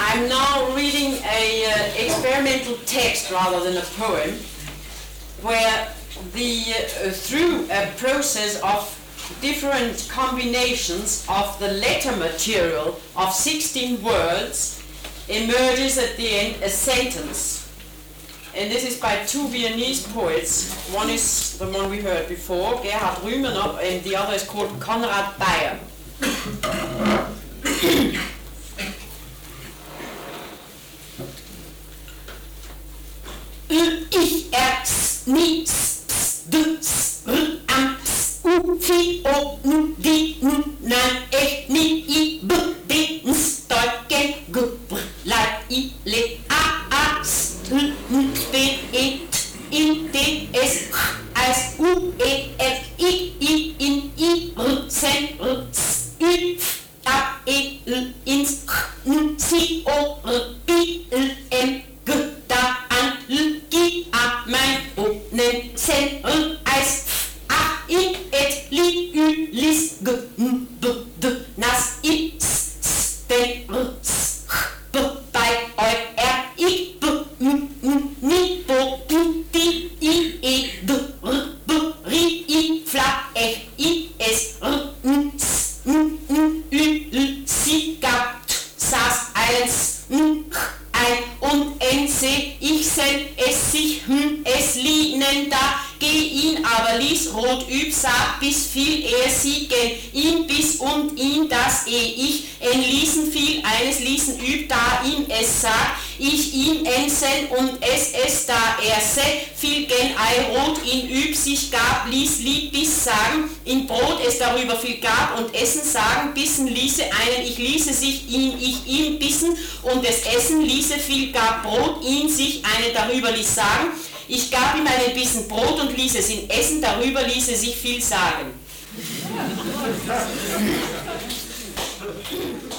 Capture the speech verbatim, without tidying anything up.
I'm now reading a uh, experimental text rather than a poem, where the uh, through a process of different combinations of the letter material of sixteen words emerges at the end a sentence. And this is by two Viennese poets. One is the one we heard before, Gerhard Rümenab, and the other is called Konrad Beyer. Ich, er, s, ni, s, s, d, s, r, am, s, u, fi, o, nu, di, nu, nan, e, ni, i, b, d, s, doi, gen, g, br, lai, i, le, a, a, s, l, n, d, e, t, in, d, s, h, s, u, e, f, i, i, in, i, r, sen, r, s, u, f, a, e, l, ins, h, n, si, o, r, i, l, m, g, da, an, l, gi, a, mein, o, nen, sen, r, eis, f, a, i, et, li, u, lis, g, n, b, d, nas, i, s, s, den, r, s, h, b, bei, oi, r, i, b, m, n, ni, bo, du, di, i, e, d, r, b, ri, i, fla, f, i, s, r, n, s, n, n, u, l, si, gab, t, sas, eins, n, h, ein, und n, se, ich, sen, es, sich, hm, es, li, nen, da, geh, ihn, aber ließ, rot, üb, sag, bis, viel, er, sie, gen, ihn, bis, und, ihn, das, eh, ich, en, ließen, viel, eines, ließen, üb, da, ihm, es, sag, ich, ihn, en, sen, und es, es, da, er, se, viel, gen, ei, rot, ihn, üb, sich, gab, ließ, lieb, bis, sagen, in Brot, es darüber viel gab, und essen, sagen, bissen, ließe, einen, ich ließe, sich, ihn, ich, ihm, bissen, und es essen, ließe, viel, gab, Brot, ihn, sich, eine, darüber ließ, sagen, ich gab ihm einen Bissen Brot und ließ es ihn essen, darüber ließ er sich viel sagen.